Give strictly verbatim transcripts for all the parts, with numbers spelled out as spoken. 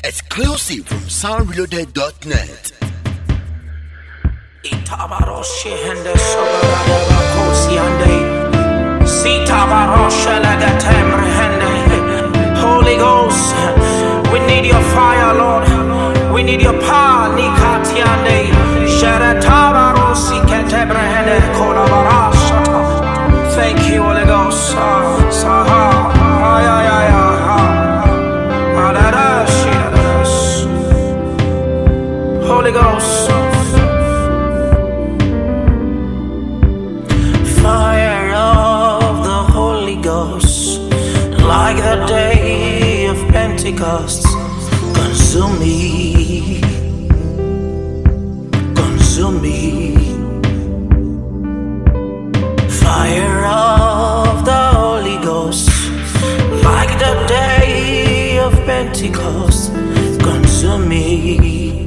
Exclusive from sound reloaded dot net. Holy Ghost, we need your fire, Lord. We need your power. Thank you, Holy Ghost. Holy Ghost, fire of the Holy Ghost, like the day of Pentecost, consume me, consume me. Fire of the Holy Ghost, like the day of Pentecost, consume me,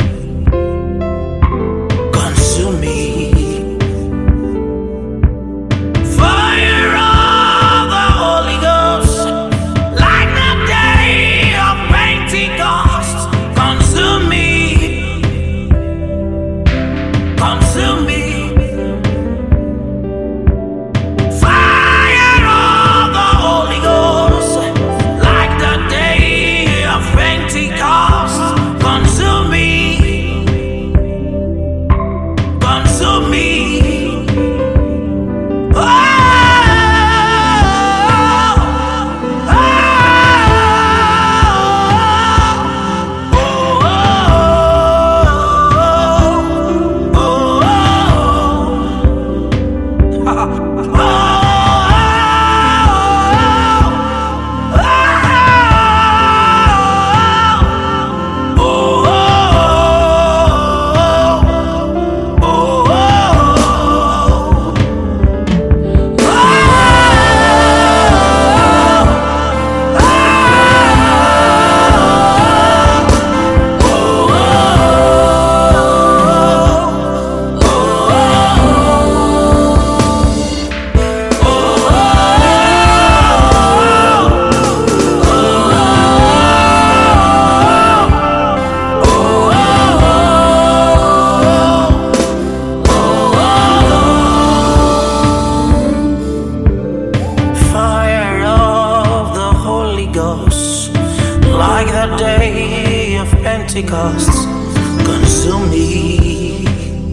consume me. Fire of the Holy Ghost, like the day of Pentecost, consume me, consume me. Like the day of Pentecost, consume me,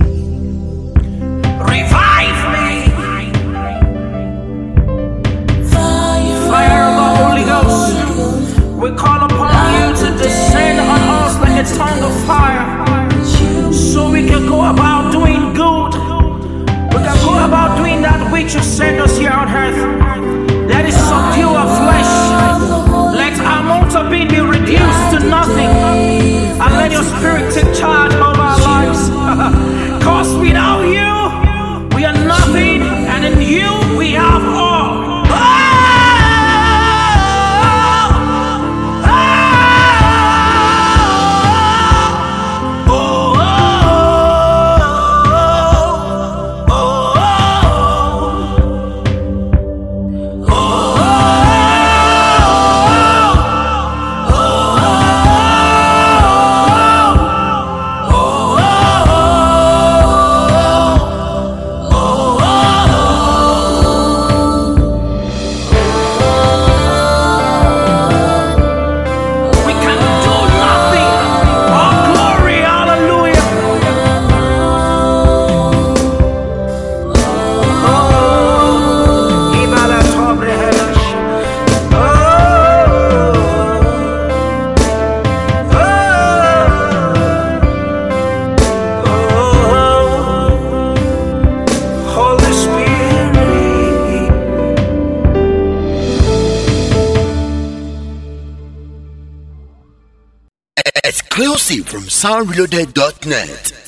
revive me. Fire, fire of the Holy Ghost, we call upon you to descend on us like a tongue of fire, so we can go about doing good. We can go about doing that which you send us here on earth. That is subdue our flesh. Let our mortal being be reduced to nothing, and let your spirit take charge of our lives. Cause without you, we are nothing, and in you, we have all. Exclusive from sound reloaded dot net.